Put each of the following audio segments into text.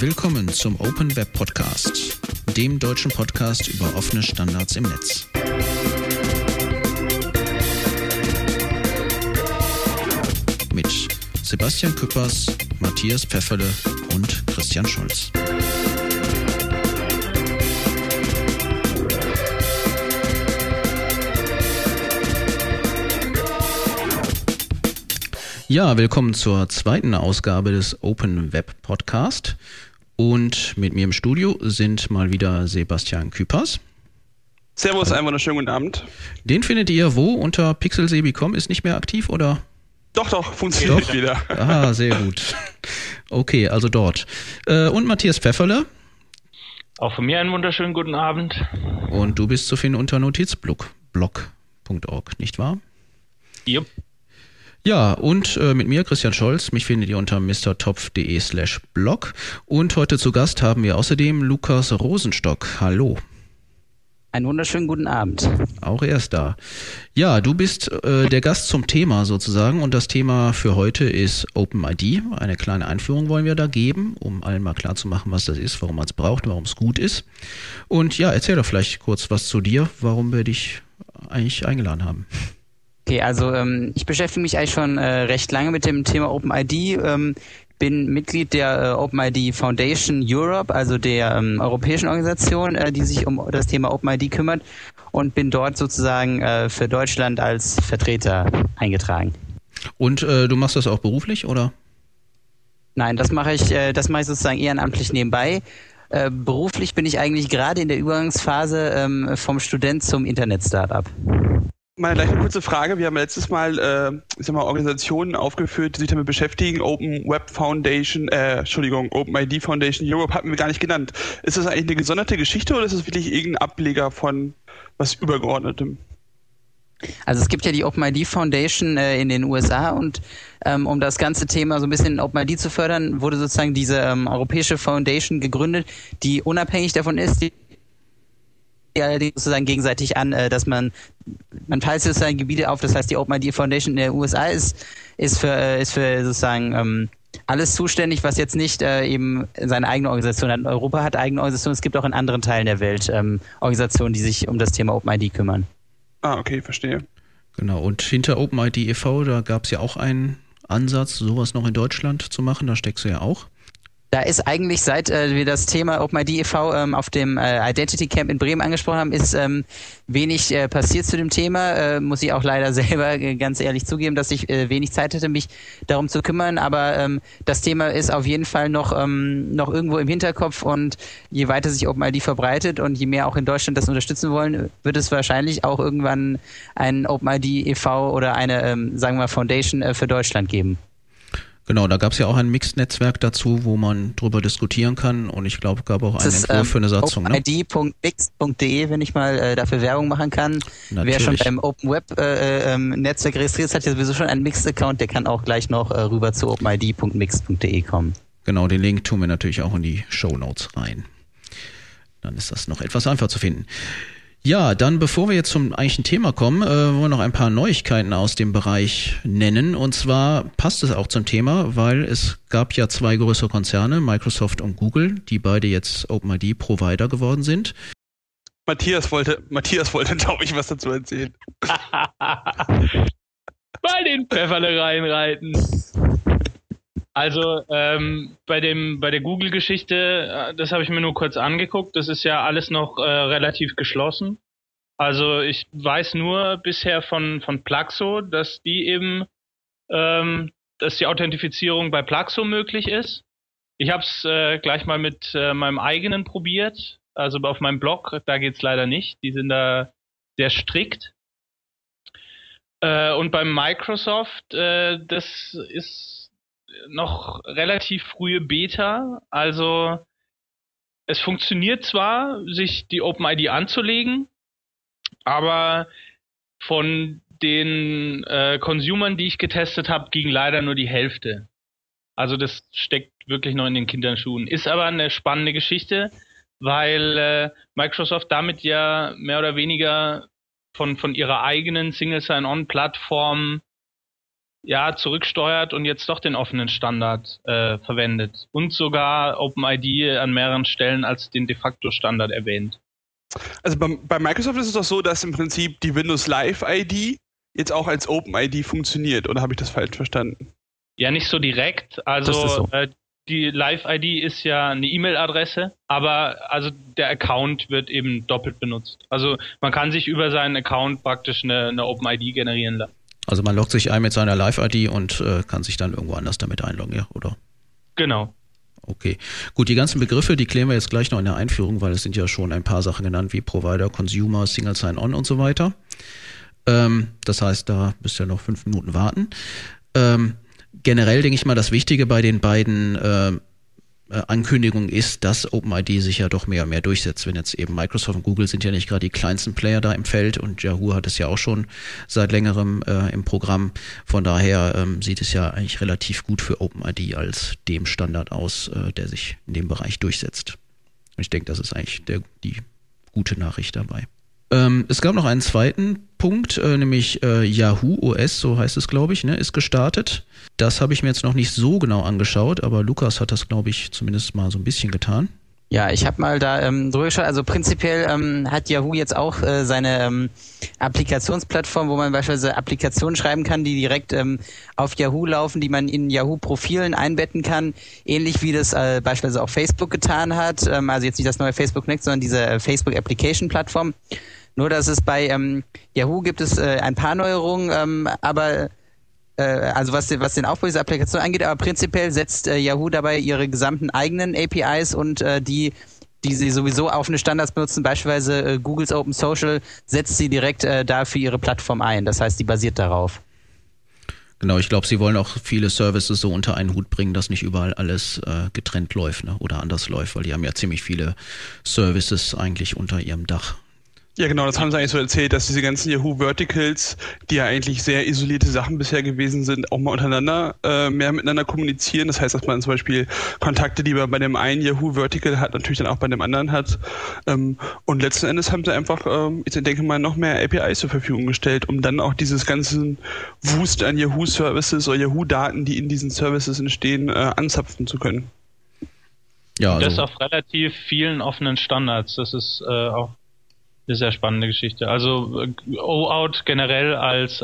Willkommen zum Open Web Podcast, dem deutschen Podcast über offene Standards im Netz. Mit Sebastian Küppers, Matthias Pfefferle und Christian Scholz. Ja, willkommen zur zweiten Ausgabe des Open Web Podcast. Und mit mir im Studio sind mal wieder Sebastian Küppers. Servus, einen wunderschönen guten Abend. Den findet ihr wo? Unter pixelsebi.com, ist nicht mehr aktiv, oder? Doch, funktioniert wieder. Ah, sehr gut. Okay, also dort. Und Matthias Pfefferle. Auch von mir einen wunderschönen guten Abend. Und du bist zu finden unter notizblog.org, nicht wahr? Jupp. Ja, und mit mir, Christian Scholz, mich findet ihr unter mrtopf.de/blog. Und heute zu Gast haben wir außerdem Lukas Rosenstock. Hallo. Einen wunderschönen guten Abend. Auch er ist da. Ja, du bist der Gast zum Thema sozusagen, und das Thema für heute ist OpenID. Eine kleine Einführung wollen wir da geben, um allen mal klarzumachen, was das ist, warum man es braucht, warum es gut ist. Und ja, erzähl doch vielleicht kurz was zu dir, warum wir dich eigentlich eingeladen haben. Okay, also ich beschäftige mich eigentlich schon recht lange mit dem Thema OpenID, bin Mitglied der OpenID Foundation Europe, also der europäischen Organisation, die sich um das Thema OpenID kümmert, und bin dort sozusagen für Deutschland als Vertreter eingetragen. Und du machst das auch beruflich, oder? Nein, das mache ich sozusagen ehrenamtlich nebenbei. Beruflich bin ich eigentlich gerade in der Übergangsphase vom Student zum Internet-Startup. Mal gleich eine kurze Frage. Wir haben letztes Mal, Organisationen aufgeführt, die sich damit beschäftigen. OpenID Foundation Europe hatten wir gar nicht genannt. Ist das eigentlich eine gesonderte Geschichte oder ist das wirklich irgendein Ableger von was Übergeordnetem? Also es gibt ja die OpenID Foundation in den USA, und um das ganze Thema so ein bisschen OpenID zu fördern, wurde sozusagen diese europäische Foundation gegründet, die unabhängig davon ist, die allerdings sozusagen gegenseitig an, dass man teilt sozusagen Gebiete auf. Das heißt, die OpenID Foundation in der USA ist für sozusagen alles zuständig, was jetzt nicht eben seine eigene Organisation hat. Europa hat eigene Organisationen. Es gibt auch in anderen Teilen der Welt Organisationen, die sich um das Thema OpenID kümmern. Ah, okay, verstehe. Genau, und hinter OpenID e.V., da gab es ja auch einen Ansatz, sowas noch in Deutschland zu machen. Da steckst du ja auch. Da ist eigentlich, seit wir das Thema OpenID e.V. Auf dem Identity Camp in Bremen angesprochen haben, ist wenig passiert zu dem Thema. Muss ich auch leider selber ganz ehrlich zugeben, dass ich wenig Zeit hatte, mich darum zu kümmern. Aber das Thema ist auf jeden Fall noch irgendwo im Hinterkopf, und je weiter sich OpenID verbreitet und je mehr auch in Deutschland das unterstützen wollen, wird es wahrscheinlich auch irgendwann ein OpenID e.V. oder eine, sagen wir mal, Foundation für Deutschland geben. Genau, da gab es ja auch ein Mixed-Netzwerk dazu, wo man drüber diskutieren kann, und ich glaube, gab auch einen Entwurf für eine Satzung. OpenID.mixed.de, wenn ich mal dafür Werbung machen kann. Natürlich. Wer schon beim Open Web Netzwerk registriert ist, hat ja sowieso schon einen Mixed-Account, der kann auch gleich noch rüber zu OpenID.mixed.de kommen. Genau, den Link tun wir natürlich auch in die Shownotes rein. Dann ist das noch etwas einfacher zu finden. Ja, dann bevor wir jetzt zum eigentlichen Thema kommen, wollen wir noch ein paar Neuigkeiten aus dem Bereich nennen. Und zwar passt es auch zum Thema, weil es gab ja zwei größere Konzerne, Microsoft und Google, die beide jetzt OpenID-Provider geworden sind. Matthias wollte, glaube ich, was dazu erzählen. Bei den Pfefferle reinreiten. Also bei der Google-Geschichte, das habe ich mir nur kurz angeguckt. Das ist ja alles noch relativ geschlossen. Also ich weiß nur bisher von Plaxo, dass die eben, dass die Authentifizierung bei Plaxo möglich ist. Ich habe es gleich mal mit meinem eigenen probiert. Also auf meinem Blog, da geht's leider nicht. Die sind da sehr strikt. Und beim Microsoft, das ist noch relativ frühe Beta, also es funktioniert zwar, sich die OpenID anzulegen, aber von den Consumern, die ich getestet habe, ging leider nur die Hälfte. Also das steckt wirklich noch in den Kinderschuhen. Ist aber eine spannende Geschichte, weil Microsoft damit ja mehr oder weniger von ihrer eigenen Single Sign-On-Plattform zurücksteuert und jetzt doch den offenen Standard verwendet und sogar OpenID an mehreren Stellen als den de facto Standard erwähnt. Also bei Microsoft ist es doch so, dass im Prinzip die Windows Live ID jetzt auch als OpenID funktioniert, oder habe ich das falsch verstanden? Ja, nicht so direkt. Also so. Die Live-ID ist ja eine E-Mail-Adresse, aber also der Account wird eben doppelt benutzt. Also man kann sich über seinen Account praktisch eine OpenID generieren lassen. Also man loggt sich ein mit seiner Live-ID und kann sich dann irgendwo anders damit einloggen, ja, oder? Genau. Okay. Gut, die ganzen Begriffe, die klären wir jetzt gleich noch in der Einführung, weil es sind ja schon ein paar Sachen genannt, wie Provider, Consumer, Single Sign-On und so weiter. Das heißt, da müsst ihr noch 5 Minuten warten. Generell denke ich mal, das Wichtige bei den beiden Ankündigungen ist, dass OpenID sich ja doch mehr und mehr durchsetzt. Wenn jetzt eben Microsoft und Google sind ja nicht gerade die kleinsten Player da im Feld und Yahoo hat es ja auch schon seit längerem im Programm. Von daher sieht es ja eigentlich relativ gut für OpenID als dem Standard aus, der sich in dem Bereich durchsetzt. Und ich denke, das ist eigentlich die gute Nachricht dabei. Es gab noch einen zweiten Punkt, nämlich Yahoo OS, so heißt es, glaube ich, ne, ist gestartet. Das habe ich mir jetzt noch nicht so genau angeschaut, aber Lukas hat das, glaube ich, zumindest mal so ein bisschen getan. Ja, ich habe mal da drüber geschaut. Also prinzipiell hat Yahoo jetzt auch seine Applikationsplattform, wo man beispielsweise Applikationen schreiben kann, die direkt auf Yahoo laufen, die man in Yahoo-Profilen einbetten kann. Ähnlich wie das beispielsweise auch Facebook getan hat. Also jetzt nicht das neue Facebook Next, sondern diese Facebook-Application-Plattform. Nur, dass es bei Yahoo gibt es ein paar Neuerungen, aber also was den Aufbau dieser Applikation angeht, aber prinzipiell setzt Yahoo dabei ihre gesamten eigenen APIs und die sie sowieso offene Standards benutzen, beispielsweise Googles Open Social, setzt sie direkt da für ihre Plattform ein. Das heißt, die basiert darauf. Genau, ich glaube, sie wollen auch viele Services so unter einen Hut bringen, dass nicht überall alles getrennt läuft, ne, oder anders läuft, weil die haben ja ziemlich viele Services eigentlich unter ihrem Dach. Ja, genau, das haben sie eigentlich so erzählt, dass diese ganzen Yahoo Verticals, die ja eigentlich sehr isolierte Sachen bisher gewesen sind, auch mal untereinander mehr miteinander kommunizieren. Das heißt, dass man zum Beispiel Kontakte, die man bei dem einen Yahoo Vertical hat, natürlich dann auch bei dem anderen hat. Und letzten Endes haben sie einfach, ich denke mal, noch mehr APIs zur Verfügung gestellt, um dann auch dieses ganzen Wust an Yahoo Services oder Yahoo Daten, die in diesen Services entstehen, anzapfen zu können. Ja, also das auf relativ vielen offenen Standards. Das ist auch eine sehr spannende Geschichte. Also OAuth generell als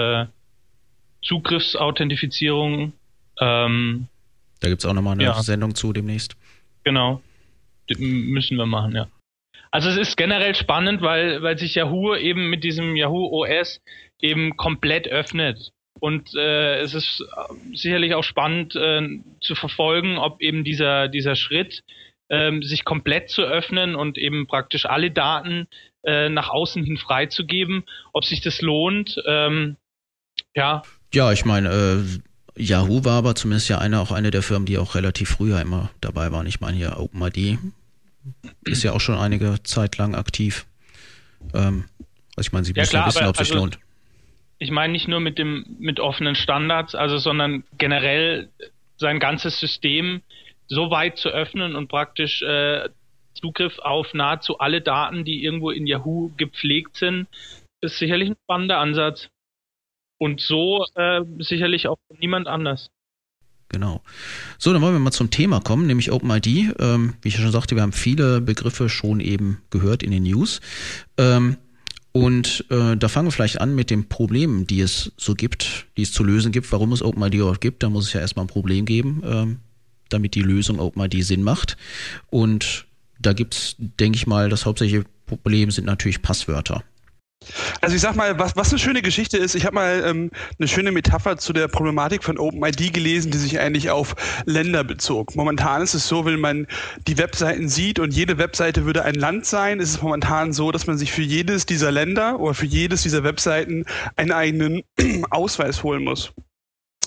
Zugriffsauthentifizierung. Da gibt es auch nochmal eine Sendung zu demnächst. Genau. Müssen wir machen, ja. Also es ist generell spannend, weil sich Yahoo eben mit diesem Yahoo OS eben komplett öffnet. Und es ist sicherlich auch spannend zu verfolgen, ob eben dieser Schritt, sich komplett zu öffnen und eben praktisch alle Daten nach außen hin freizugeben, ob sich das lohnt. Ja, ich meine, Yahoo war aber zumindest ja auch eine der Firmen, die auch relativ früher immer dabei waren. Ich meine, hier OpenID ist ja auch schon einige Zeit lang aktiv. Also ich meine, sie müssen ja wissen, ob es sich lohnt. Ich meine nicht nur mit offenen Standards, sondern generell sein ganzes System so weit zu öffnen und praktisch Zugriff auf nahezu alle Daten, die irgendwo in Yahoo gepflegt sind, ist sicherlich ein spannender Ansatz. Und so sicherlich auch niemand anders. Genau. So, dann wollen wir mal zum Thema kommen, nämlich OpenID. Wie ich schon sagte, wir haben viele Begriffe schon eben gehört in den News. Und da fangen wir vielleicht an mit den Problemen, die es so gibt, die es zu lösen gibt. Warum es OpenID überhaupt gibt, da muss es ja erstmal ein Problem geben, damit die Lösung OpenID Sinn macht. Und da gibt's, denke ich mal, das hauptsächliche Problem sind natürlich Passwörter. Also ich sag mal, was eine schöne Geschichte ist, ich habe mal eine schöne Metapher zu der Problematik von OpenID gelesen, die sich eigentlich auf Länder bezog. Momentan ist es so, wenn man die Webseiten sieht und jede Webseite würde ein Land sein, ist es momentan so, dass man sich für jedes dieser Länder oder für jedes dieser Webseiten einen eigenen Ausweis holen muss.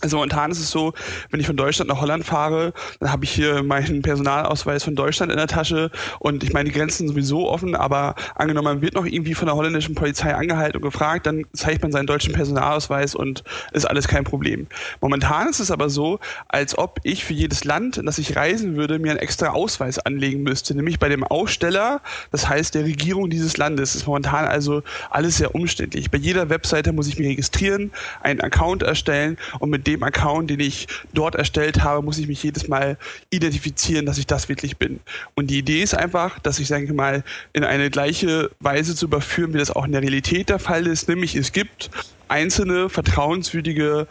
Also momentan ist es so, wenn ich von Deutschland nach Holland fahre, dann habe ich hier meinen Personalausweis von Deutschland in der Tasche und ich meine, die Grenzen sind sowieso offen, aber angenommen, man wird noch irgendwie von der holländischen Polizei angehalten und gefragt, dann zeigt man seinen deutschen Personalausweis und ist alles kein Problem. Momentan ist es aber so, als ob ich für jedes Land, in das ich reisen würde, mir einen extra Ausweis anlegen müsste, nämlich bei dem Aussteller, das heißt der Regierung dieses Landes. Das ist momentan also alles sehr umständlich. Bei jeder Webseite muss ich mich registrieren, einen Account erstellen und mit dem Account, den ich dort erstellt habe, muss ich mich jedes Mal identifizieren, dass ich das wirklich bin. Und die Idee ist einfach, dass ich, sage ich mal, in eine gleiche Weise zu überführen, wie das auch in der Realität der Fall ist, nämlich es gibt einzelne vertrauenswürdige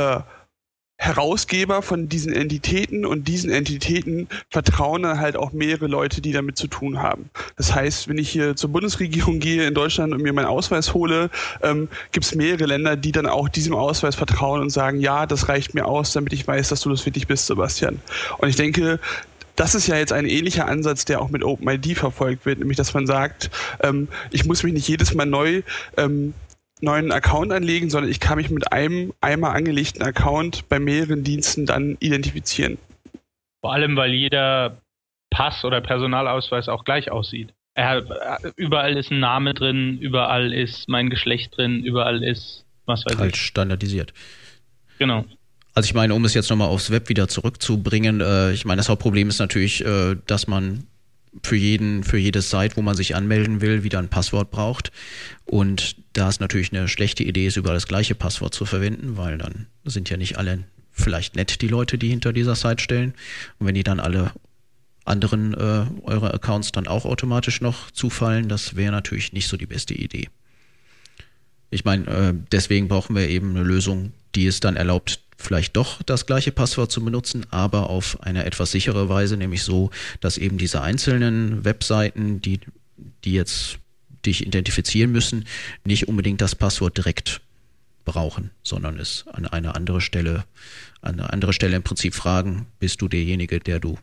Herausgeber von diesen Entitäten und diesen Entitäten vertrauen dann halt auch mehrere Leute, die damit zu tun haben. Das heißt, wenn ich hier zur Bundesregierung gehe in Deutschland und mir meinen Ausweis hole, gibt es mehrere Länder, die dann auch diesem Ausweis vertrauen und sagen, ja, das reicht mir aus, damit ich weiß, dass du das wirklich bist, Sebastian. Und ich denke, das ist ja jetzt ein ähnlicher Ansatz, der auch mit OpenID verfolgt wird, nämlich dass man sagt, ich muss mich nicht jedes Mal neuen Account anlegen, sondern ich kann mich mit einem einmal angelegten Account bei mehreren Diensten dann identifizieren. Vor allem, weil jeder Pass oder Personalausweis auch gleich aussieht. Überall ist ein Name drin, überall ist mein Geschlecht drin, überall ist was weiß ich. Halt standardisiert. Genau. Also ich meine, um es jetzt nochmal aufs Web wieder zurückzubringen, ich meine, das Hauptproblem ist natürlich, dass man für jede Site, wo man sich anmelden will, wieder ein Passwort braucht. Und da es natürlich eine schlechte Idee ist, überall das gleiche Passwort zu verwenden, weil dann sind ja nicht alle vielleicht nett, die Leute, die hinter dieser Site stellen. Und wenn die dann alle anderen eure Accounts dann auch automatisch noch zufallen, das wäre natürlich nicht so die beste Idee. Ich meine, deswegen brauchen wir eben eine Lösung, die es dann erlaubt, vielleicht doch das gleiche Passwort zu benutzen, aber auf eine etwas sichere Weise, nämlich so, dass eben diese einzelnen Webseiten, die jetzt dich identifizieren müssen, nicht unbedingt das Passwort direkt brauchen, sondern es an eine andere Stelle im Prinzip fragen, bist du derjenige, der du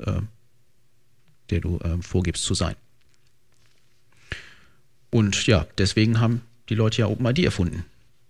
vorgibst zu sein. Und ja, deswegen haben die Leute ja OpenID erfunden.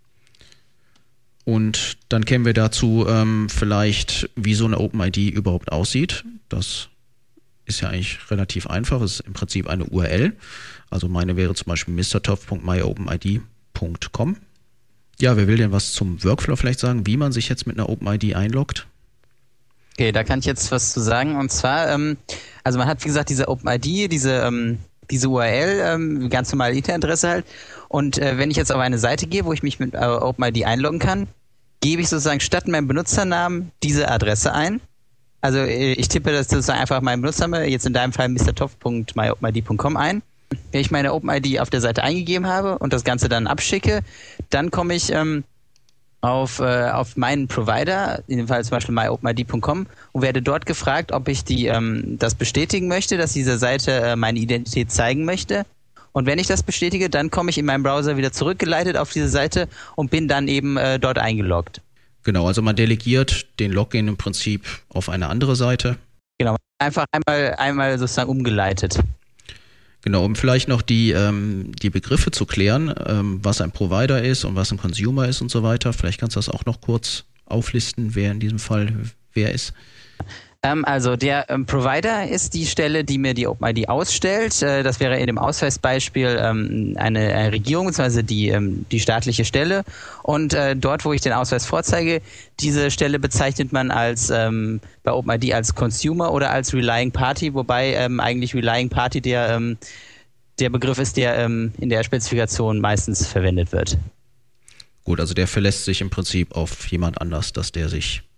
Und dann kämen wir dazu vielleicht, wie so eine OpenID überhaupt aussieht. Das ist ja eigentlich relativ einfach. Es ist im Prinzip eine URL. Also meine wäre zum Beispiel mrtoff.myopenid.com. Ja, wer will denn was zum Workflow vielleicht sagen, wie man sich jetzt mit einer OpenID einloggt? Okay, da kann ich jetzt was zu sagen. Und zwar, also man hat, wie gesagt, diese OpenID, diese URL, ganz normale Internetadresse halt. Und wenn ich jetzt auf eine Seite gehe, wo ich mich mit OpenID einloggen kann, gebe ich sozusagen statt meinem Benutzernamen diese Adresse ein. Also ich tippe das sozusagen einfach meinen Benutzernamen, jetzt in deinem Fall mrtoff.myopenid.com ein. Wenn ich meine OpenID auf der Seite eingegeben habe und das Ganze dann abschicke, dann komme ich auf meinen Provider, in dem Fall zum Beispiel myopenid.com, und werde dort gefragt, ob ich das bestätigen möchte, dass diese Seite meine Identität zeigen möchte. Und wenn ich das bestätige, dann komme ich in meinem Browser wieder zurückgeleitet auf diese Seite und bin dann eben dort eingeloggt. Genau, also man delegiert den Login im Prinzip auf eine andere Seite. Genau, einfach einmal sozusagen umgeleitet. Genau, um vielleicht noch die Begriffe zu klären, was ein Provider ist und was ein Consumer ist und so weiter. Vielleicht kannst du das auch noch kurz auflisten, wer in diesem Fall wer ist. Also der Provider ist die Stelle, die mir die OpenID ausstellt. Das wäre in dem Ausweisbeispiel eine Regierung bzw. die staatliche Stelle. Und dort, wo ich den Ausweis vorzeige, diese Stelle bezeichnet man bei OpenID als Consumer oder als Relying Party, wobei eigentlich Relying Party der Begriff ist, der in der Spezifikation meistens verwendet wird. Gut, also der verlässt sich im Prinzip auf jemand anders, dass der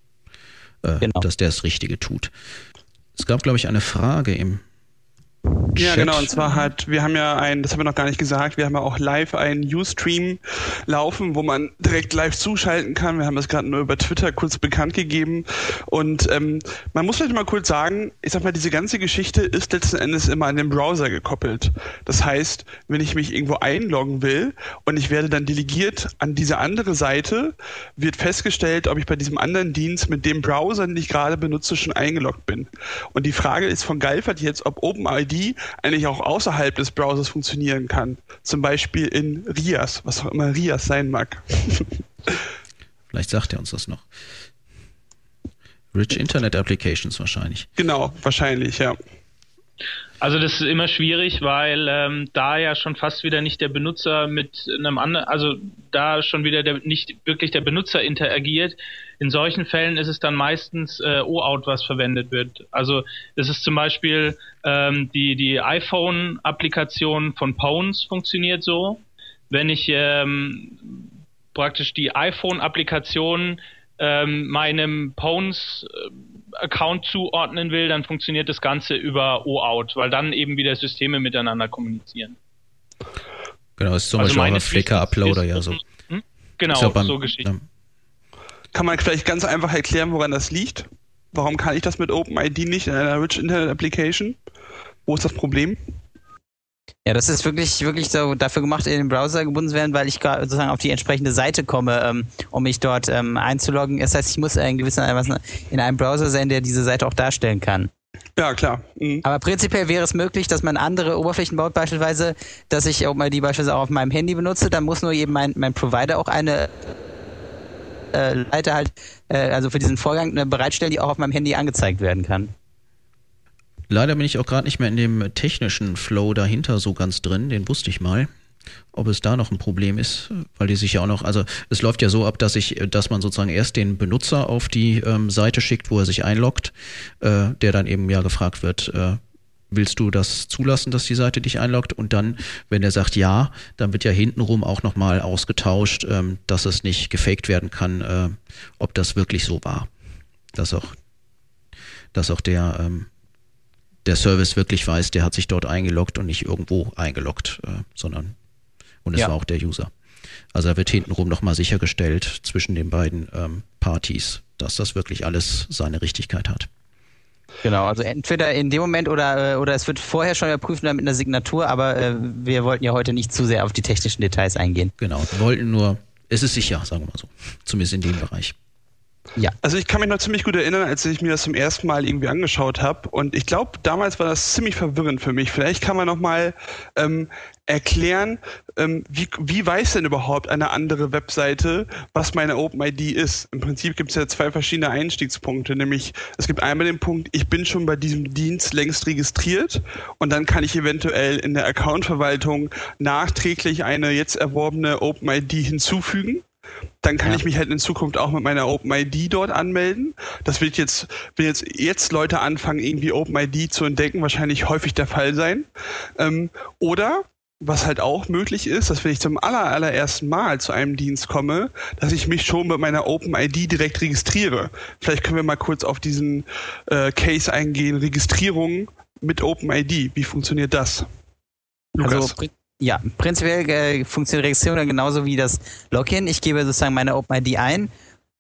das Richtige tut. Es gab, glaube ich, eine Frage im Chat. Ja, genau, und zwar wir haben ja das haben wir noch gar nicht gesagt, wir haben ja auch live einen Ustream laufen, wo man direkt live zuschalten kann. Wir haben das gerade nur über Twitter kurz bekannt gegeben und man muss vielleicht mal kurz sagen, ich sag mal, diese ganze Geschichte ist letzten Endes immer an den Browser gekoppelt. Das heißt, wenn ich mich irgendwo einloggen will und ich werde dann delegiert an diese andere Seite, wird festgestellt, ob ich bei diesem anderen Dienst mit dem Browser, den ich gerade benutze, schon eingeloggt bin. Und die Frage ist von Galfert jetzt, ob OpenID eigentlich auch außerhalb des Browsers funktionieren kann. Zum Beispiel in RIAS, was auch immer RIAS sein mag. Vielleicht sagt er uns das noch. Rich Internet Applications wahrscheinlich. Genau, wahrscheinlich, ja. Also das ist immer schwierig, weil da ja schon fast wieder nicht der Benutzer mit einem anderen, also da schon wieder nicht wirklich der Benutzer interagiert. In solchen Fällen ist es dann meistens OAuth, was verwendet wird. Also es ist zum Beispiel die iPhone-Applikation von Pwns funktioniert so. Wenn ich praktisch die iPhone-Applikation meinem Pwns-Account zuordnen will, dann funktioniert das Ganze über OAuth, weil dann eben wieder Systeme miteinander kommunizieren. Genau, das ist zum Beispiel auch ein Flickr-Uploader, ja so. Genau, ja so Geschichten. Kann man vielleicht ganz einfach erklären, woran das liegt? Warum kann ich das mit OpenID nicht in einer Rich Internet Application? Wo ist das Problem? Ja, das ist wirklich so dafür gemacht, in den Browser gebunden zu werden, weil ich sozusagen auf die entsprechende Seite komme, um mich dort einzuloggen. Das heißt, ich muss in einem Browser sein, der diese Seite auch darstellen kann. Ja, klar. Mhm. Aber prinzipiell wäre es möglich, dass man andere Oberflächen baut, beispielsweise, dass ich OpenID beispielsweise auch auf meinem Handy benutze, dann muss nur eben mein Provider auch eine Seite halt, also für diesen Vorgang bereitstellen, die auch auf meinem Handy angezeigt werden kann. Leider bin ich auch gerade nicht mehr in dem technischen Flow dahinter so ganz drin, den wusste ich mal, ob es da noch ein Problem ist, weil die sich ja auch noch, also es läuft ja so ab, dass man sozusagen erst den Benutzer auf die Seite schickt, wo er sich einloggt, der dann eben ja gefragt wird, willst du das zulassen, dass die Seite dich einloggt? Und dann, wenn er sagt ja, dann wird ja hintenrum auch nochmal ausgetauscht, dass es nicht gefaked werden kann, ob das wirklich so war. Dass auch der Service wirklich weiß, der hat sich dort eingeloggt und nicht irgendwo eingeloggt, sondern es war auch der User. Also da wird hintenrum nochmal sichergestellt zwischen den beiden Parties, dass das wirklich alles seine Richtigkeit hat. Genau, also entweder in dem Moment oder es wird vorher schon überprüft mit einer Signatur, aber wir wollten ja heute nicht zu sehr auf die technischen Details eingehen. Genau, wir wollten nur, es ist sicher, sagen wir mal so, zumindest in dem Bereich. Ja. Also ich kann mich noch ziemlich gut erinnern, als ich mir das zum ersten Mal irgendwie angeschaut habe, und ich glaube, damals war das ziemlich verwirrend für mich. Vielleicht kann man noch mal erklären, wie weiß denn überhaupt eine andere Webseite, was meine OpenID ist? Im Prinzip gibt es ja zwei verschiedene Einstiegspunkte, nämlich es gibt einmal den Punkt, ich bin schon bei diesem Dienst längst registriert, und dann kann ich eventuell in der Accountverwaltung nachträglich eine jetzt erworbene OpenID hinzufügen. Dann kann ich mich halt in Zukunft auch mit meiner OpenID dort anmelden. Das wird wenn jetzt Leute anfangen, irgendwie OpenID zu entdecken, wahrscheinlich häufig der Fall sein. Oder, was halt auch möglich ist, dass wenn ich zum allerersten Mal zu einem Dienst komme, dass ich mich schon mit meiner OpenID direkt registriere. Vielleicht können wir mal kurz auf diesen Case eingehen, Registrierung mit OpenID. Wie funktioniert das? Lukas? Also, ja, prinzipiell funktioniert Registrierung dann genauso wie das Login. Ich gebe sozusagen meine OpenID ein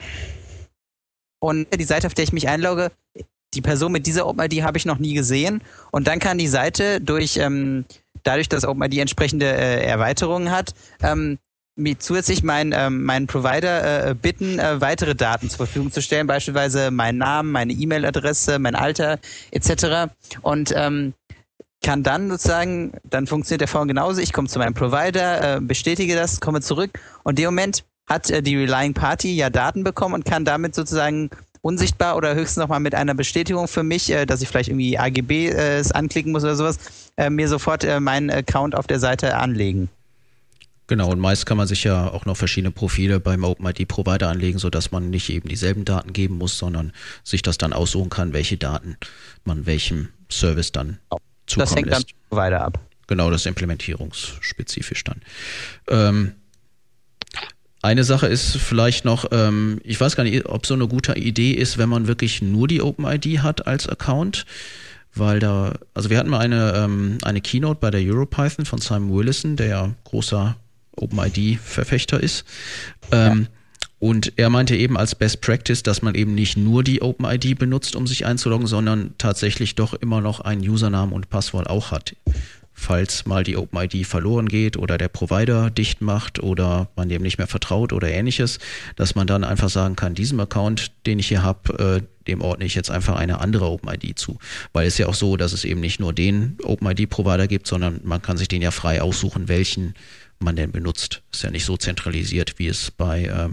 und die Seite, auf der ich mich einlogge, die Person mit dieser OpenID habe ich noch nie gesehen, und dann kann die Seite dadurch, dass OpenID entsprechende Erweiterungen hat, mir zusätzlich meinen Provider bitten, weitere Daten zur Verfügung zu stellen, beispielsweise meinen Namen, meine E-Mail-Adresse, mein Alter etc. Und kann dann sozusagen, dann funktioniert der Vorgang genauso, ich komme zu meinem Provider, bestätige das, komme zurück, und in dem Moment hat die Relying Party ja Daten bekommen und kann damit sozusagen unsichtbar oder höchstens nochmal mit einer Bestätigung für mich, dass ich vielleicht irgendwie AGB anklicken muss oder sowas, mir sofort meinen Account auf der Seite anlegen. Genau, und meist kann man sich ja auch noch verschiedene Profile beim OpenID-Provider anlegen, sodass man nicht eben dieselben Daten geben muss, sondern sich das dann aussuchen kann, welche Daten man welchem Service dann zukommen das hängt lässt. Dann weiter ab. Genau, das ist implementierungsspezifisch dann. Eine Sache ist vielleicht noch, ich weiß gar nicht, ob so eine gute Idee ist, wenn man wirklich nur die OpenID hat als Account, weil also wir hatten mal eine Keynote bei der EuroPython von Simon Willison, der ja großer OpenID-Verfechter ist. Und er meinte eben als Best Practice, dass man eben nicht nur die OpenID benutzt, um sich einzuloggen, sondern tatsächlich doch immer noch einen Username und Passwort auch hat. Falls mal die OpenID verloren geht oder der Provider dicht macht oder man dem nicht mehr vertraut oder ähnliches, dass man dann einfach sagen kann, diesem Account, den ich hier habe, dem ordne ich jetzt einfach eine andere OpenID zu. Weil es ja auch so, dass es eben nicht nur den OpenID-Provider gibt, sondern man kann sich den ja frei aussuchen, welchen man denn benutzt. Ist ja nicht so zentralisiert, wie es bei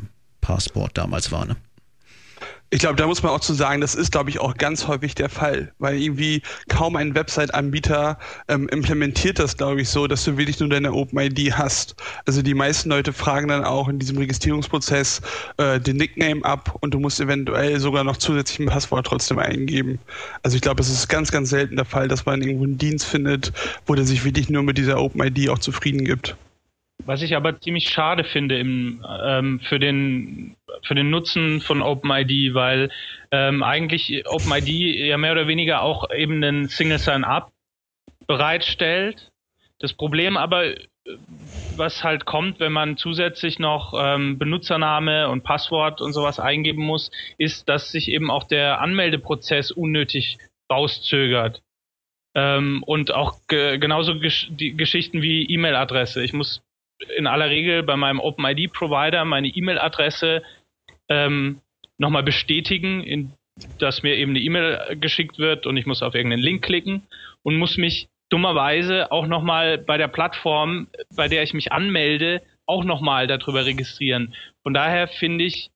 Passport damals war, ne? Ich glaube, da muss man auch zu sagen, das ist, glaube ich, auch ganz häufig der Fall, weil irgendwie kaum ein Website-Anbieter implementiert das, glaube ich, so, dass du wirklich nur deine OpenID hast. Also die meisten Leute fragen dann auch in diesem Registrierungsprozess den Nickname ab und du musst eventuell sogar noch zusätzlich ein Passwort trotzdem eingeben. Also ich glaube, es ist ganz, ganz selten der Fall, dass man irgendwo einen Dienst findet, wo der sich wirklich nur mit dieser OpenID auch zufrieden gibt. Was ich aber ziemlich schade finde für den Nutzen von OpenID, weil eigentlich OpenID ja mehr oder weniger auch eben einen Single Sign-up bereitstellt. Das Problem aber, was halt kommt, wenn man zusätzlich noch Benutzername und Passwort und sowas eingeben muss, ist, dass sich eben auch der Anmeldeprozess unnötig rauszögert. Und auch genauso die Geschichten wie E-Mail-Adresse. Ich muss in aller Regel bei meinem OpenID-Provider meine E-Mail-Adresse nochmal bestätigen, dass mir eben eine E-Mail geschickt wird und ich muss auf irgendeinen Link klicken und muss mich dummerweise auch nochmal bei der Plattform, bei der ich mich anmelde, auch nochmal darüber registrieren. Von daher finde ich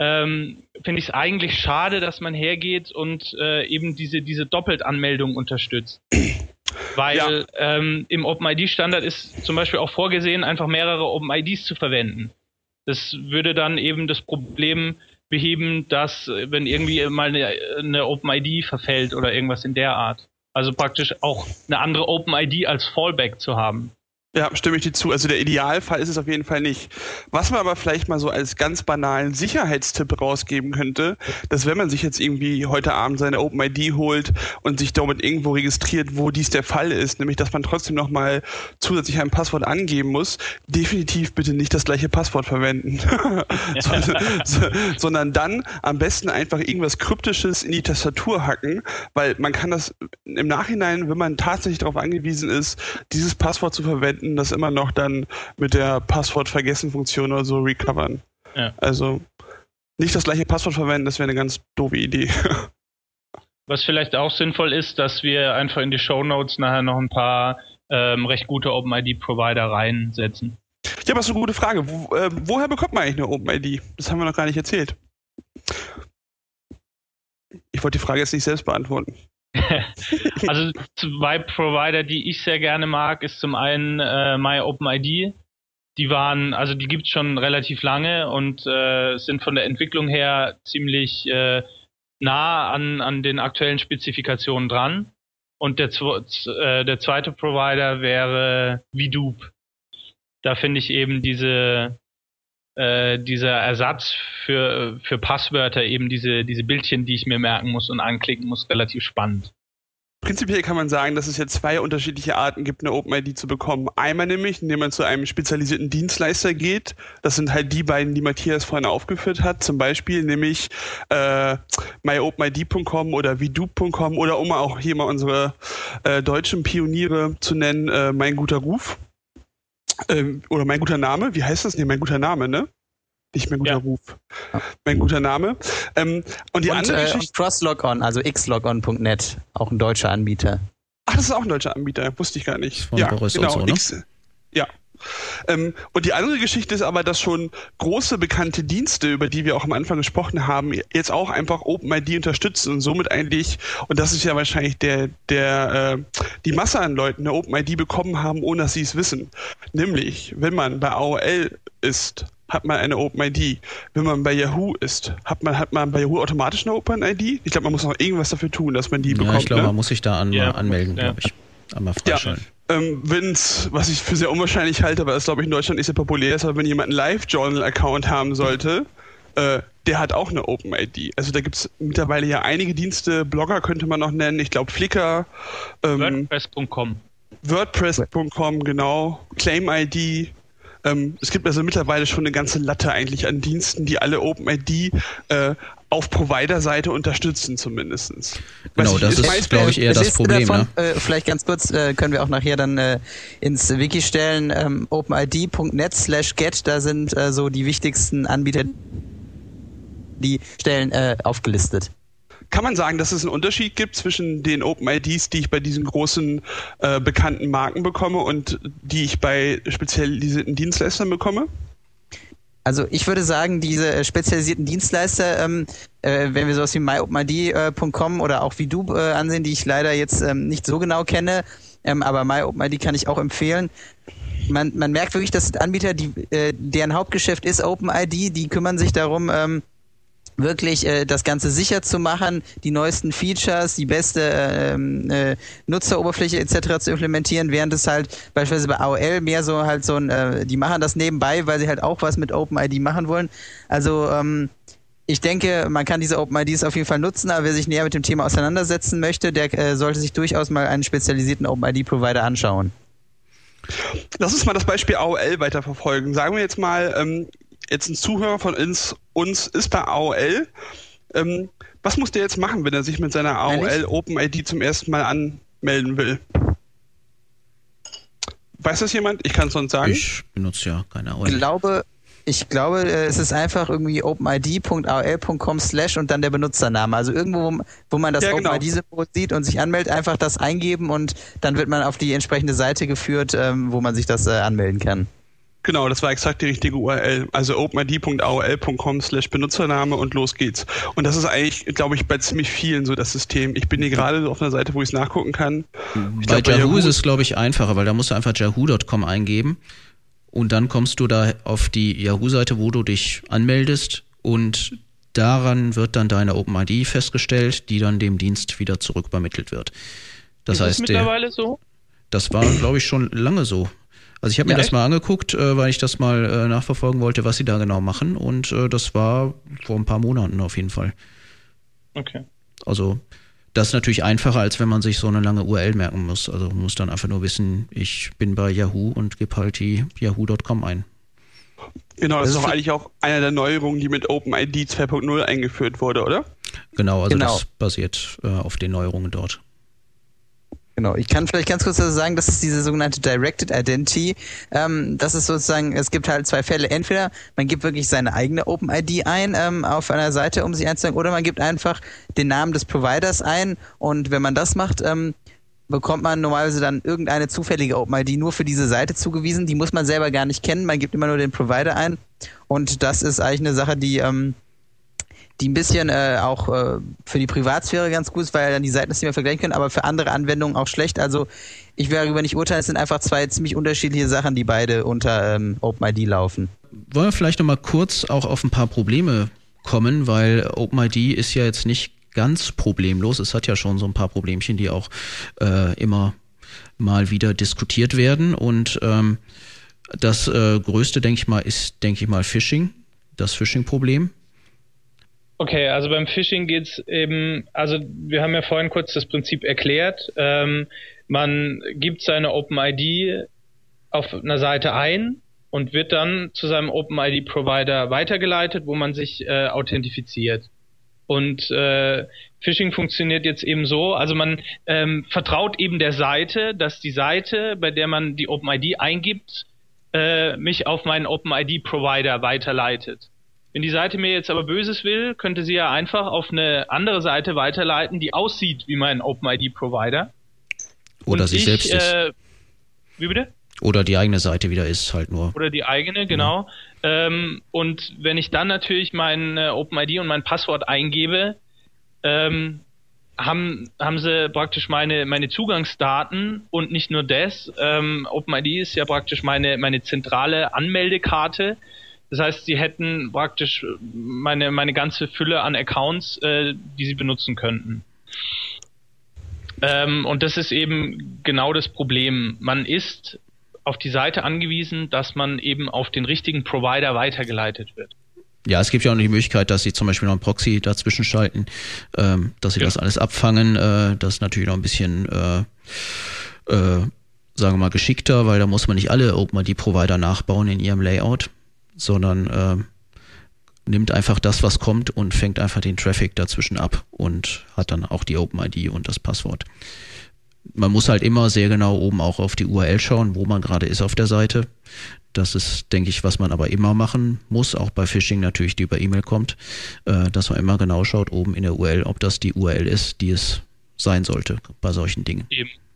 es eigentlich schade, dass man hergeht und eben diese Doppeltanmeldung unterstützt. Weil im OpenID-Standard ist zum Beispiel auch vorgesehen, einfach mehrere OpenIDs zu verwenden. Das würde dann eben das Problem beheben, dass wenn irgendwie mal eine OpenID verfällt oder irgendwas in der Art. Also praktisch auch eine andere OpenID als Fallback zu haben. Ja, stimme ich dir zu. Also der Idealfall ist es auf jeden Fall nicht. Was man aber vielleicht mal so als ganz banalen Sicherheitstipp rausgeben könnte, dass wenn man sich jetzt irgendwie heute Abend seine OpenID holt und sich damit irgendwo registriert, wo dies der Fall ist, nämlich dass man trotzdem nochmal zusätzlich ein Passwort angeben muss, definitiv bitte nicht das gleiche Passwort verwenden. Sondern dann am besten einfach irgendwas Kryptisches in die Tastatur hacken, weil man kann das im Nachhinein, wenn man tatsächlich darauf angewiesen ist, dieses Passwort zu verwenden, das immer noch dann mit der Passwort-Vergessen-Funktion oder so recovern. Ja. Also nicht das gleiche Passwort verwenden, das wäre eine ganz doofe Idee. Was vielleicht auch sinnvoll ist, dass wir einfach in die Shownotes nachher noch ein paar recht gute OpenID-Provider reinsetzen. Ja, aber das ist eine gute Frage. Woher bekommt man eigentlich eine OpenID? Das haben wir noch gar nicht erzählt. Ich wollte die Frage jetzt nicht selbst beantworten. Also 2 Provider, die ich sehr gerne mag, ist zum einen MyOpenID. Die gibt's schon relativ lange und sind von der Entwicklung her ziemlich nah an den aktuellen Spezifikationen dran. Und der zweite Provider wäre Vdoop. Da finde ich eben dieser Ersatz für Passwörter, eben diese Bildchen, die ich mir merken muss und anklicken muss, relativ spannend. Prinzipiell kann man sagen, dass es jetzt 2 unterschiedliche Arten gibt, eine OpenID zu bekommen. Einmal nämlich, indem man zu einem spezialisierten Dienstleister geht. Das sind halt die beiden, die Matthias vorhin aufgeführt hat. Zum Beispiel nämlich myopenid.com oder vdoop.com oder um auch hier mal unsere deutschen Pioniere zu nennen, Mein guter Ruf. Oder Mein guter Name. Wie heißt das? Nee, Mein guter Name, ne? Nicht Mein guter Ruf. Mein guter Name. Und die andere Geschichte... Crosslogon, also xlogon.net, auch ein deutscher Anbieter. Ach, das ist auch ein deutscher Anbieter, wusste ich gar nicht. Von Boris genau, und so, ne? Ja. Und die andere Geschichte ist aber, dass schon große bekannte Dienste, über die wir auch am Anfang gesprochen haben, jetzt auch einfach OpenID unterstützen und somit eigentlich, und das ist ja wahrscheinlich die Masse an Leuten eine OpenID bekommen haben, ohne dass sie es wissen. Nämlich, wenn man bei AOL ist, hat man eine OpenID. Wenn man bei Yahoo ist, hat man bei Yahoo automatisch eine OpenID? Ich glaube, man muss noch irgendwas dafür tun, dass man die bekommt. Ja, ich glaube, man muss sich da anmelden, glaube ich. Einmal freischalten. Was ich für sehr unwahrscheinlich halte, weil das, glaube ich, in Deutschland nicht sehr populär ist, aber wenn jemand einen Live-Journal-Account haben sollte, der hat auch eine OpenID. Also da gibt es mittlerweile ja einige Dienste, Blogger könnte man noch nennen, ich glaube Flickr. WordPress.com, genau. ClaimID. Es gibt also mittlerweile schon eine ganze Latte eigentlich an Diensten, die alle OpenID auf Provider-Seite unterstützen zumindest. Genau, das ist, glaube ich, eher das Problem. Davon, vielleicht ganz kurz, können wir auch nachher dann ins Wiki stellen, openid.net/get, da sind so die wichtigsten Anbieter, die Stellen aufgelistet. Kann man sagen, dass es einen Unterschied gibt zwischen den OpenIDs, die ich bei diesen großen bekannten Marken bekomme und die ich bei spezialisierten Dienstleistern bekomme? Also ich würde sagen, diese spezialisierten Dienstleister, wenn wir sowas wie myopenid.com oder auch wie du ansehen, die ich leider jetzt nicht so genau kenne, aber myopenid kann ich auch empfehlen. Man merkt wirklich, dass Anbieter, deren Hauptgeschäft ist OpenID, die kümmern sich darum, wirklich das Ganze sicher zu machen, die neuesten Features, die beste Nutzeroberfläche etc. zu implementieren, während es halt beispielsweise bei AOL mehr so halt so ein, die machen das nebenbei, weil sie halt auch was mit OpenID machen wollen. Also ich denke, man kann diese OpenIDs auf jeden Fall nutzen, aber wer sich näher mit dem Thema auseinandersetzen möchte, der sollte sich durchaus mal einen spezialisierten OpenID-Provider anschauen. Lass uns mal das Beispiel AOL weiterverfolgen. Sagen wir jetzt mal, jetzt ein Zuhörer von uns ist bei AOL. Was muss der jetzt machen, wenn er sich mit seiner AOL OpenID zum ersten Mal anmelden will? Weiß das jemand? Ich kann es sonst sagen. Ich benutze ja keine AOL. Ich glaube, es ist einfach irgendwie openid.aol.com/ und dann der Benutzername. Also irgendwo, wo man das OpenID-Symbol sieht und sich anmeldet, einfach das eingeben und dann wird man auf die entsprechende Seite geführt, wo man sich das anmelden kann. Genau, das war exakt die richtige URL. Also openid.aol.com/Benutzername und los geht's. Und das ist eigentlich, glaube ich, bei ziemlich vielen so das System. Ich bin hier gerade auf einer Seite, wo ich es nachgucken kann. Bei Yahoo ist es, glaube ich, einfacher, weil da musst du einfach yahoo.com eingeben. Und dann kommst du da auf die Yahoo-Seite, wo du dich anmeldest und daran wird dann deine OpenID festgestellt, die dann dem Dienst wieder zurückübermittelt wird. Das heißt, mittlerweile so? Das war, glaube ich, schon lange so. Also ich habe mir das mal angeguckt, weil ich das mal nachverfolgen wollte, was sie da genau machen und das war vor ein paar Monaten auf jeden Fall. Okay. Also das ist natürlich einfacher, als wenn man sich so eine lange URL merken muss. Also man muss dann einfach nur wissen, ich bin bei Yahoo und gebe halt die yahoo.com ein. Genau, das ist doch eigentlich auch einer der Neuerungen, die mit OpenID 2.0 eingeführt wurde, oder? Genau, also das basiert auf den Neuerungen dort. Genau, ich kann vielleicht ganz kurz sagen, das ist diese sogenannte Directed Identity. Das ist sozusagen, es gibt halt zwei Fälle. Entweder man gibt wirklich seine eigene OpenID ein auf einer Seite, um sich einzuloggen, oder man gibt einfach den Namen des Providers ein und wenn man das macht, bekommt man normalerweise dann irgendeine zufällige OpenID nur für diese Seite zugewiesen. Die muss man selber gar nicht kennen, man gibt immer nur den Provider ein und das ist eigentlich eine Sache, die ein bisschen auch für die Privatsphäre ganz gut ist, weil dann die Seiten das nicht mehr vergleichen können, aber für andere Anwendungen auch schlecht. Also ich werde darüber nicht urteilen, es sind einfach zwei ziemlich unterschiedliche Sachen, die beide unter OpenID laufen. Wollen wir vielleicht nochmal kurz auch auf ein paar Probleme kommen, weil OpenID ist ja jetzt nicht ganz problemlos. Es hat ja schon so ein paar Problemchen, die auch immer mal wieder diskutiert werden und das größte, denke ich mal, Phishing, das Phishing-Problem. Okay, also beim Phishing geht's eben, also wir haben ja vorhin kurz das Prinzip erklärt, man gibt seine OpenID auf einer Seite ein und wird dann zu seinem OpenID-Provider weitergeleitet, wo man sich authentifiziert. Und Phishing funktioniert jetzt eben so, also man vertraut eben der Seite, dass die Seite, bei der man die OpenID eingibt, mich auf meinen OpenID-Provider weiterleitet. Wenn die Seite mir jetzt aber Böses will, könnte sie ja einfach auf eine andere Seite weiterleiten, die aussieht wie mein OpenID-Provider. Oder sie selbst ist. Wie bitte? Oder die eigene Seite wieder ist halt nur. Oder die eigene, genau. Und wenn ich dann natürlich mein OpenID und mein Passwort eingebe, haben sie praktisch meine Zugangsdaten und nicht nur das. OpenID ist ja praktisch meine zentrale Anmeldekarte. Das heißt, sie hätten praktisch meine ganze Fülle an Accounts, die sie benutzen könnten. Und das ist eben genau das Problem. Man ist auf die Seite angewiesen, dass man eben auf den richtigen Provider weitergeleitet wird. Ja, es gibt ja auch noch die Möglichkeit, dass sie zum Beispiel noch einen Proxy dazwischen schalten, dass sie das alles abfangen. Das ist natürlich noch ein bisschen, sagen wir mal, geschickter, weil da muss man nicht alle OpenID-Provider nachbauen in ihrem Layout, sondern nimmt einfach das, was kommt und fängt einfach den Traffic dazwischen ab und hat dann auch die OpenID und das Passwort. Man muss halt immer sehr genau oben auch auf die URL schauen, wo man gerade ist auf der Seite. Das ist, denke ich, was man aber immer machen muss, auch bei Phishing natürlich, die über E-Mail kommt, dass man immer genau schaut oben in der URL, ob das die URL ist, die es sein sollte bei solchen Dingen. Eben.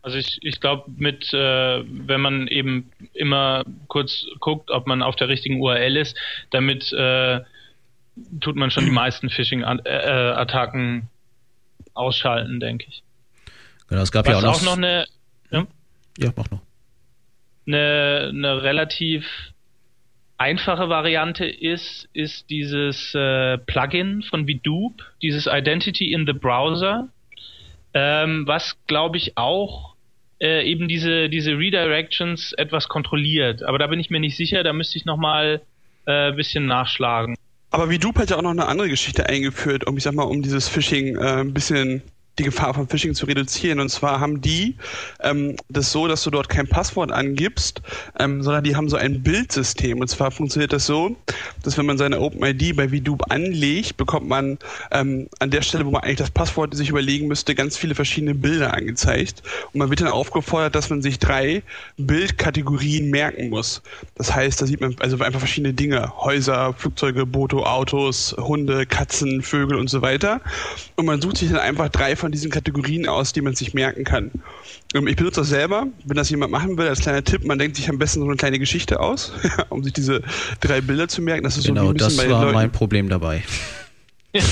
Also ich glaube, wenn man eben immer kurz guckt, ob man auf der richtigen URL ist, damit tut man schon die meisten Phishing-Attacken ausschalten, denke ich. Genau, es gab Was ja auch noch eine... Ja, mach noch. Eine relativ einfache Variante ist dieses Plugin von Vidoop, dieses Identity in the Browser, was, glaube ich, auch eben diese Redirections etwas kontrolliert. Aber da bin ich mir nicht sicher, da müsste ich nochmal ein bisschen nachschlagen. Aber Vidoop hat ja auch noch eine andere Geschichte eingeführt, um dieses Phishing ein bisschen die Gefahr von Phishing zu reduzieren. Und zwar haben die das so, dass du dort kein Passwort angibst, sondern die haben so ein Bildsystem. Und zwar funktioniert das so, dass wenn man seine OpenID bei Vidoop anlegt, bekommt man an der Stelle, wo man eigentlich das Passwort sich überlegen müsste, ganz viele verschiedene Bilder angezeigt. Und man wird dann aufgefordert, dass man sich 3 Bildkategorien merken muss. Das heißt, da sieht man also einfach verschiedene Dinge. Häuser, Flugzeuge, Boote, Autos, Hunde, Katzen, Vögel und so weiter. Und man sucht sich dann einfach 3 von diesen Kategorien aus, die man sich merken kann. Ich benutze das selber, wenn das jemand machen will, als kleiner Tipp, man denkt sich am besten so eine kleine Geschichte aus, um sich diese 3 Bilder zu merken. Das ist genau, so ein bisschen das war mein Problem dabei. Ja,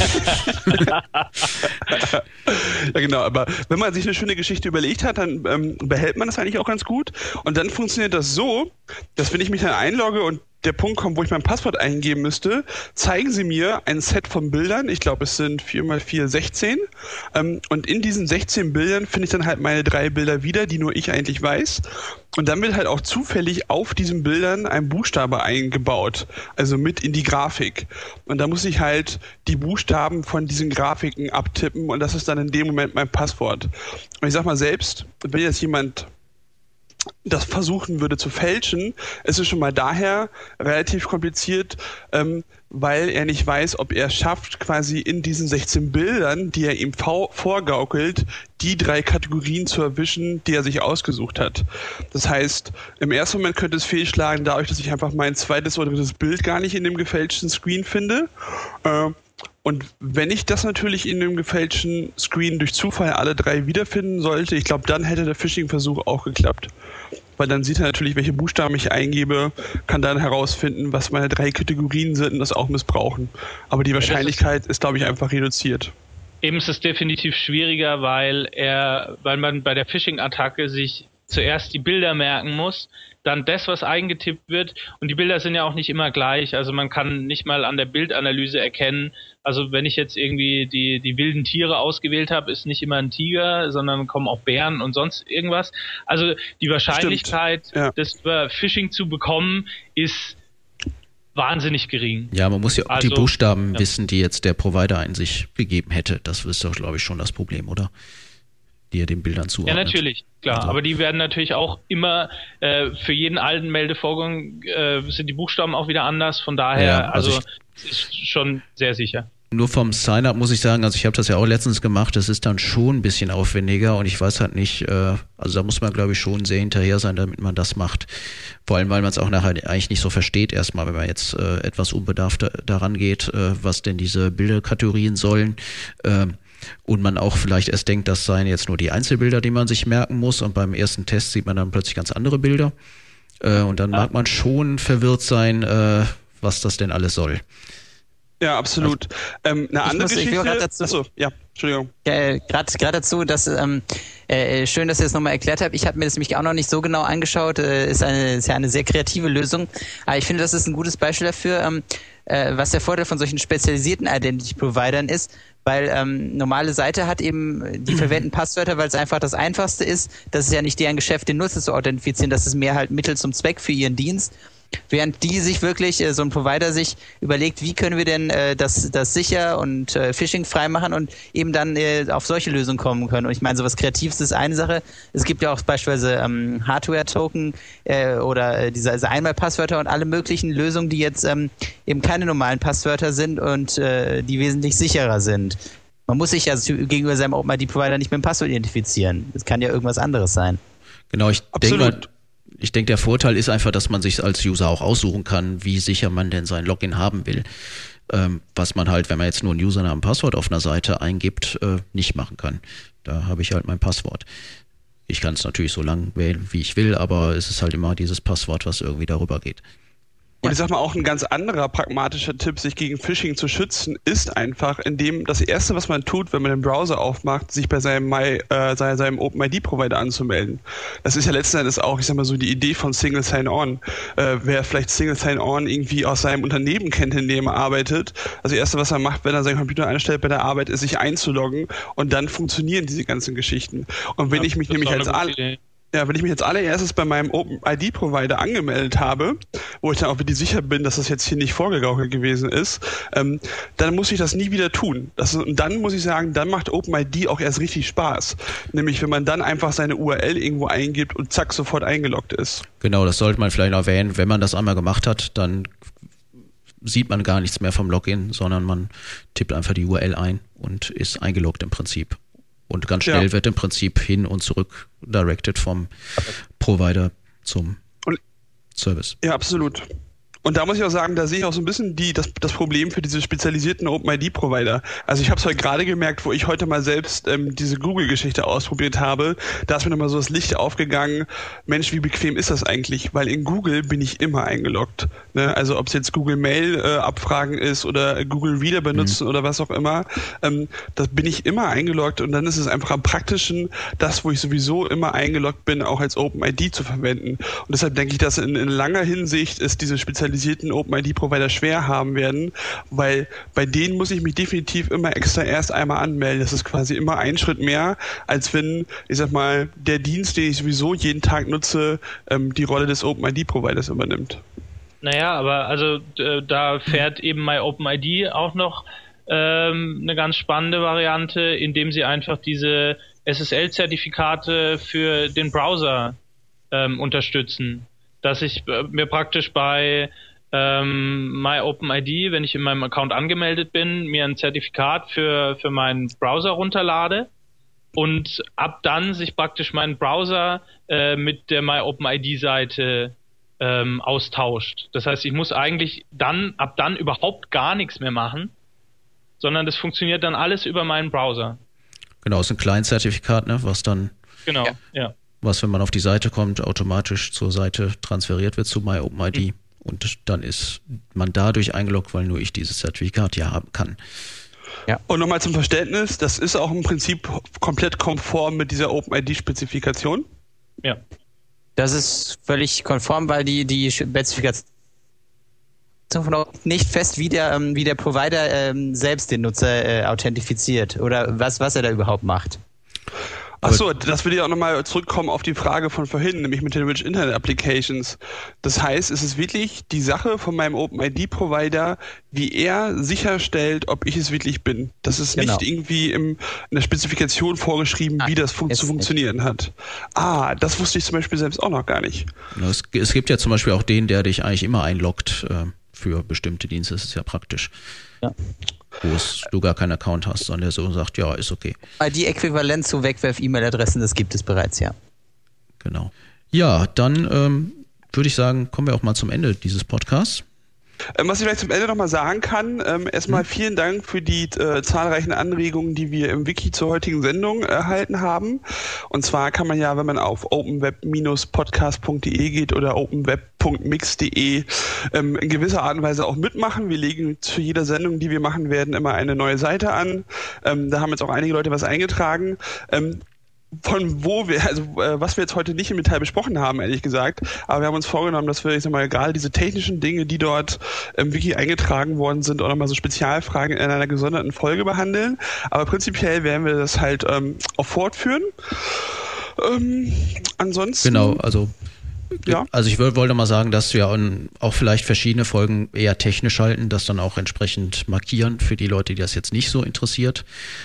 genau, aber wenn man sich eine schöne Geschichte überlegt hat, dann behält man das eigentlich auch ganz gut. Und dann funktioniert das so, dass wenn ich mich dann einlogge und der Punkt kommt, wo ich mein Passwort eingeben müsste, zeigen sie mir ein Set von Bildern. Ich glaube, es sind 4x4, 16. Und in diesen 16 Bildern finde ich dann halt meine 3 Bilder wieder, die nur ich eigentlich weiß. Und dann wird halt auch zufällig auf diesen Bildern ein Buchstabe eingebaut, also mit in die Grafik. Und da muss ich halt die Buchstaben von diesen Grafiken abtippen und das ist dann in dem Moment mein Passwort. Und ich sag mal selbst, wenn jetzt jemand das versuchen würde zu fälschen, ist es schon mal daher relativ kompliziert, weil er nicht weiß, ob er es schafft, quasi in diesen 16 Bildern, die er ihm vorgaukelt, die 3 Kategorien zu erwischen, die er sich ausgesucht hat. Das heißt, im ersten Moment könnte es fehlschlagen, dadurch, dass ich einfach mein zweites oder drittes Bild gar nicht in dem gefälschten Screen finde. Und wenn ich das natürlich in dem gefälschten Screen durch Zufall alle 3 wiederfinden sollte, ich glaube, dann hätte der Phishing-Versuch auch geklappt. Weil dann sieht er natürlich, welche Buchstaben ich eingebe, kann dann herausfinden, was meine 3 Kategorien sind und das auch missbrauchen. Aber die Wahrscheinlichkeit ist, glaube ich, einfach reduziert. Eben ist es definitiv schwieriger, weil man bei der Phishing-Attacke sich zuerst die Bilder merken muss, dann das, was eingetippt wird. Und die Bilder sind ja auch nicht immer gleich. Also man kann nicht mal an der Bildanalyse erkennen. Also wenn ich jetzt irgendwie die wilden Tiere ausgewählt habe, ist nicht immer ein Tiger, sondern kommen auch Bären und sonst irgendwas. Also die Wahrscheinlichkeit, das Phishing zu bekommen, ist wahnsinnig gering. Ja, man muss ja auch die Buchstaben wissen, die jetzt der Provider in sich gegeben hätte. Das ist doch, glaube ich, schon das Problem, oder? Die er den Bildern zuordnet. Ja, natürlich, klar. Also. Aber die werden natürlich auch immer für jeden alten Meldevorgang sind die Buchstaben auch wieder anders. Von daher, es ist schon sehr sicher. Nur vom Sign-up muss ich sagen, also ich habe das ja auch letztens gemacht, das ist dann schon ein bisschen aufwendiger und ich weiß halt nicht, also da muss man, glaube ich, schon sehr hinterher sein, damit man das macht. Vor allem, weil man es auch nachher eigentlich nicht so versteht erstmal, wenn man jetzt etwas unbedarft daran geht, was denn diese Bilderkategorien sollen. Und man auch vielleicht erst denkt, das seien jetzt nur die Einzelbilder, die man sich merken muss und beim ersten Test sieht man dann plötzlich ganz andere Bilder und dann mag man schon verwirrt sein, was das denn alles soll. Ja, absolut. Eine andere Geschichte... Achso, ja, Entschuldigung. Gerade dazu, dass schön, dass ihr das nochmal erklärt habt. Ich habe mir das nämlich auch noch nicht so genau angeschaut. Ist ja eine sehr kreative Lösung. Aber ich finde, das ist ein gutes Beispiel dafür, was der Vorteil von solchen spezialisierten Identity-Providern ist, weil normale Seite hat eben, die verwenden Passwörter, weil es einfach das Einfachste ist. Das ist ja nicht deren Geschäft, den Nutzer zu authentifizieren. Das ist mehr halt Mittel zum Zweck für ihren Dienst. Während die sich wirklich, so ein Provider sich überlegt, wie können wir denn das sicher und phishing-frei machen und eben dann auf solche Lösungen kommen können. Und ich meine, sowas Kreatives ist eine Sache. Es gibt ja auch beispielsweise Hardware-Token oder diese Einmalpasswörter und alle möglichen Lösungen, die jetzt eben keine normalen Passwörter sind und die wesentlich sicherer sind. Man muss sich also gegenüber seinem OpenID-Provider nicht mit dem Passwort identifizieren. Das kann ja irgendwas anderes sein. Genau, ich denke, der Vorteil ist einfach, dass man sich als User auch aussuchen kann, wie sicher man denn sein Login haben will. Was man halt, wenn man jetzt nur einen Username und Passwort auf einer Seite eingibt, nicht machen kann. Da habe ich halt mein Passwort. Ich kann es natürlich so lang wählen, wie ich will, aber es ist halt immer dieses Passwort, was irgendwie darüber geht. Und ich sag mal, auch ein ganz anderer pragmatischer Tipp, sich gegen Phishing zu schützen, ist einfach, indem das Erste, was man tut, wenn man den Browser aufmacht, sich bei seinem OpenID-Provider anzumelden. Das ist ja letzten Endes auch, ich sag mal so, die Idee von Single Sign-On. Wer vielleicht Single Sign-On irgendwie aus seinem Unternehmen kennt, in dem er arbeitet, also das Erste, was er macht, wenn er seinen Computer einstellt bei der Arbeit, ist sich einzuloggen und dann funktionieren diese ganzen Geschichten. Und wenn ich mich nämlich wenn ich mich als allererstes bei meinem OpenID-Provider angemeldet habe, wo ich dann auch wirklich sicher bin, dass das jetzt hier nicht vorgegaukelt gewesen ist, dann muss ich das nie wieder tun. Und dann muss ich sagen, dann macht OpenID auch erst richtig Spaß. Nämlich, wenn man dann einfach seine URL irgendwo eingibt und zack, sofort eingeloggt ist. Genau, das sollte man vielleicht noch erwähnen. Wenn man das einmal gemacht hat, dann sieht man gar nichts mehr vom Login, sondern man tippt einfach die URL ein und ist eingeloggt im Prinzip. Und ganz schnell wird im Prinzip hin und zurück directed vom Provider zum Service. Ja, absolut. Und da muss ich auch sagen, da sehe ich auch so ein bisschen das Problem für diese spezialisierten OpenID-Provider. Also ich habe es heute gerade gemerkt, wo ich heute mal selbst diese Google-Geschichte ausprobiert habe. Da ist mir nochmal so das Licht aufgegangen. Mensch, wie bequem ist das eigentlich? Weil in Google bin ich immer eingeloggt. Ne? Also ob es jetzt Google Mail abfragen ist oder Google Reader benutzen oder was auch immer. Das bin ich immer eingeloggt und dann ist es einfach am praktischen, das, wo ich sowieso immer eingeloggt bin, auch als OpenID zu verwenden. Und deshalb denke ich, dass in langer Hinsicht ist diese spezialisierten OpenID-Provider schwer haben werden, weil bei denen muss ich mich definitiv immer extra erst einmal anmelden. Das ist quasi immer ein Schritt mehr, als wenn, ich sag mal, der Dienst, den ich sowieso jeden Tag nutze, die Rolle des OpenID-Providers übernimmt. Naja, aber also da fährt eben MyOpenID auch noch eine ganz spannende Variante, indem sie einfach diese SSL-Zertifikate für den Browser unterstützen. Dass ich mir praktisch bei MyOpenID, wenn ich in meinem Account angemeldet bin, mir ein Zertifikat für meinen Browser runterlade und ab dann sich praktisch mein Browser mit der MyOpenID-Seite austauscht. Das heißt, ich muss eigentlich ab dann überhaupt gar nichts mehr machen, sondern das funktioniert dann alles über meinen Browser. Genau, ist ein Client-Zertifikat, ne, was dann was, wenn man auf die Seite kommt, automatisch zur Seite transferiert wird zu MyOpenID. Und dann ist man dadurch eingeloggt, weil nur ich dieses Zertifikat ja haben kann. Ja. Und nochmal zum Verständnis, das ist auch im Prinzip komplett konform mit dieser OpenID-Spezifikation? Ja. Das ist völlig konform, weil die Spezifikation nicht fest, wie der Provider selbst den Nutzer authentifiziert oder was er da überhaupt macht. Achso, das will ich auch nochmal zurückkommen auf die Frage von vorhin, nämlich mit den Rich Internet Applications. Das heißt, es ist wirklich die Sache von meinem OpenID-Provider, wie er sicherstellt, ob ich es wirklich bin. Das ist nicht irgendwie in der Spezifikation vorgeschrieben, wie das zu funktionieren hat. Das wusste ich zum Beispiel selbst auch noch gar nicht. Es gibt ja zum Beispiel auch den, der dich eigentlich immer einloggt für bestimmte Dienste. Das ist ja praktisch. Ja. Wo du gar keinen Account hast, sondern der so sagt, ja, ist okay. Die Äquivalent zu Wegwerf-E-Mail-Adressen, das gibt es bereits, ja. Genau. Ja, dann würde ich sagen, kommen wir auch mal zum Ende dieses Podcasts. Was ich vielleicht zum Ende nochmal sagen kann, erstmal vielen Dank für die zahlreichen Anregungen, die wir im Wiki zur heutigen Sendung erhalten haben. Und zwar kann man ja, wenn man auf openweb-podcast.de geht oder openweb.mix.de in gewisser Art und Weise auch mitmachen. Wir legen zu jeder Sendung, die wir machen werden, immer eine neue Seite an. Da haben jetzt auch einige Leute was eingetragen. Von wo wir, was wir jetzt heute nicht im Detail besprochen haben, ehrlich gesagt, aber wir haben uns vorgenommen, dass wir, ich sag mal, gerade diese technischen Dinge, die dort im Wiki eingetragen worden sind, auch nochmal so Spezialfragen in einer gesonderten Folge behandeln. Aber prinzipiell werden wir das halt auch fortführen. Ansonsten. Genau, also ich wollte mal sagen, dass wir auch vielleicht verschiedene Folgen eher technisch halten, das dann auch entsprechend markieren für die Leute, die das jetzt nicht so interessiert.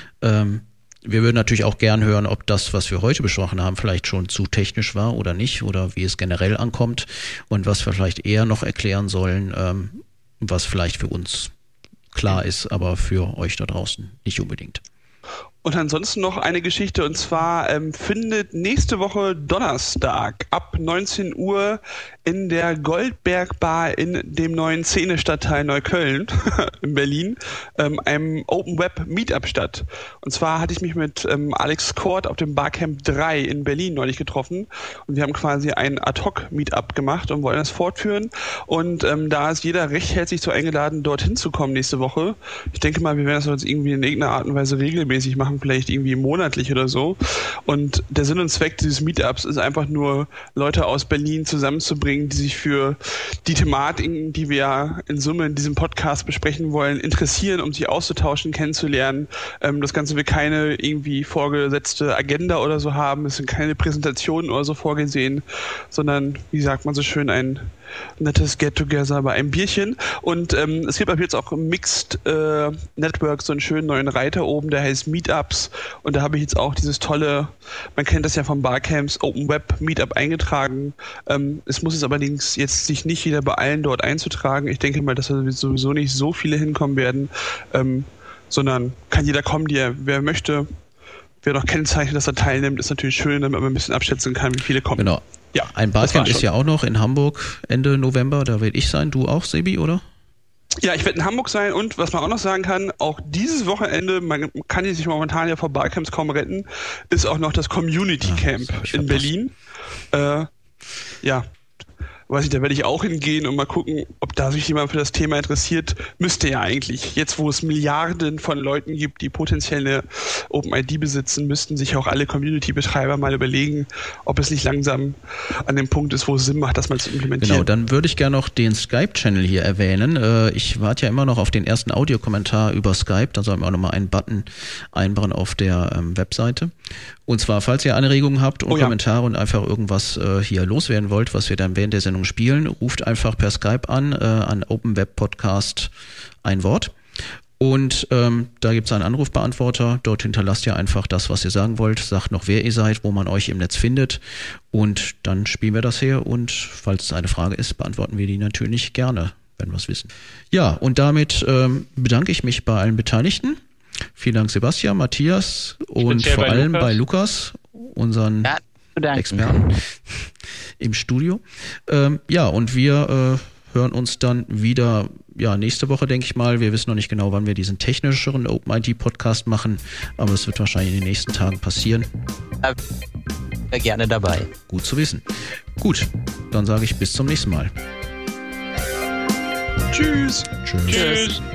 Wir würden natürlich auch gern hören, ob das, was wir heute besprochen haben, vielleicht schon zu technisch war oder nicht oder wie es generell ankommt und was wir vielleicht eher noch erklären sollen, was vielleicht für uns klar ist, aber für euch da draußen nicht unbedingt. Und ansonsten noch eine Geschichte, und zwar findet nächste Woche Donnerstag ab 19 Uhr in der Goldberg Bar in dem neuen Szene-Stadtteil Neukölln in Berlin einem Open Web Meetup statt. Und zwar hatte ich mich mit Alex Kort auf dem Barcamp 3 in Berlin neulich getroffen und wir haben quasi ein Ad-Hoc-Meetup gemacht und wollen das fortführen. Und da ist jeder recht herzlich zu eingeladen, dorthin zu kommen nächste Woche. Ich denke mal, wir werden das jetzt irgendwie in irgendeiner Art und Weise regelmäßig machen, vielleicht irgendwie monatlich oder so. Und der Sinn und Zweck dieses Meetups ist einfach nur, Leute aus Berlin zusammenzubringen, die sich für die Thematiken, die wir in Summe in diesem Podcast besprechen wollen, interessieren, um sich auszutauschen, kennenzulernen. Das Ganze wird keine irgendwie vorgesetzte Agenda oder so haben. Es sind keine Präsentationen oder so vorgesehen, sondern, wie sagt man so schön, ein nettes Get-Together bei einem Bierchen. Und es gibt ab jetzt auch im Mixed Network so einen schönen neuen Reiter oben, der heißt Meetups. Und da habe ich jetzt auch dieses tolle, man kennt das ja von Barcamps, Open Web Meetup eingetragen. Es muss jetzt allerdings jetzt sich nicht jeder beeilen, dort einzutragen. Ich denke mal, dass da sowieso nicht so viele hinkommen werden, sondern kann jeder kommen, wer möchte. Wer noch kennzeichnet, dass er teilnimmt, ist natürlich schön, damit man ein bisschen abschätzen kann, wie viele kommen. Genau. Ja, ein Barcamp ist ja auch noch in Hamburg Ende November, da werde ich sein. Du auch, Sebi, oder? Ja, ich werde in Hamburg sein und was man auch noch sagen kann, auch dieses Wochenende, man kann sich momentan ja vor Barcamps kaum retten, ist auch noch das Community Camp in Berlin. Weiß ich, da werde ich auch hingehen und mal gucken, ob da sich jemand für das Thema interessiert. Müsste ja eigentlich. Jetzt, wo es Milliarden von Leuten gibt, die potenziell eine OpenID besitzen, müssten sich auch alle Community-Betreiber mal überlegen, ob es nicht langsam an dem Punkt ist, wo es Sinn macht, das mal zu implementieren. Genau, dann würde ich gerne noch den Skype-Channel hier erwähnen. Ich warte ja immer noch auf den ersten Audiokommentar über Skype. Da sollen wir auch nochmal einen Button einbauen auf der Webseite. Und zwar, falls ihr Anregungen habt und Kommentare und einfach irgendwas hier loswerden wollt, was wir dann während der Sendung spielen, ruft einfach per Skype an Open Web Podcast ein Wort. Und da gibt es einen Anrufbeantworter. Dort hinterlasst ihr einfach das, was ihr sagen wollt. Sagt noch, wer ihr seid, wo man euch im Netz findet. Und dann spielen wir das her. Und falls es eine Frage ist, beantworten wir die natürlich gerne, wenn wir es wissen. Ja, und damit bedanke ich mich bei allen Beteiligten. Vielen Dank, Sebastian, Matthias und vor allem bei Lukas, unseren Experten im Studio. Und wir hören uns dann wieder nächste Woche, denke ich mal. Wir wissen noch nicht genau, wann wir diesen technischeren OpenID-Podcast machen, aber es wird wahrscheinlich in den nächsten Tagen passieren. Wäre gerne dabei. Gut zu wissen. Gut, dann sage ich bis zum nächsten Mal. Tschüss. Tschüss.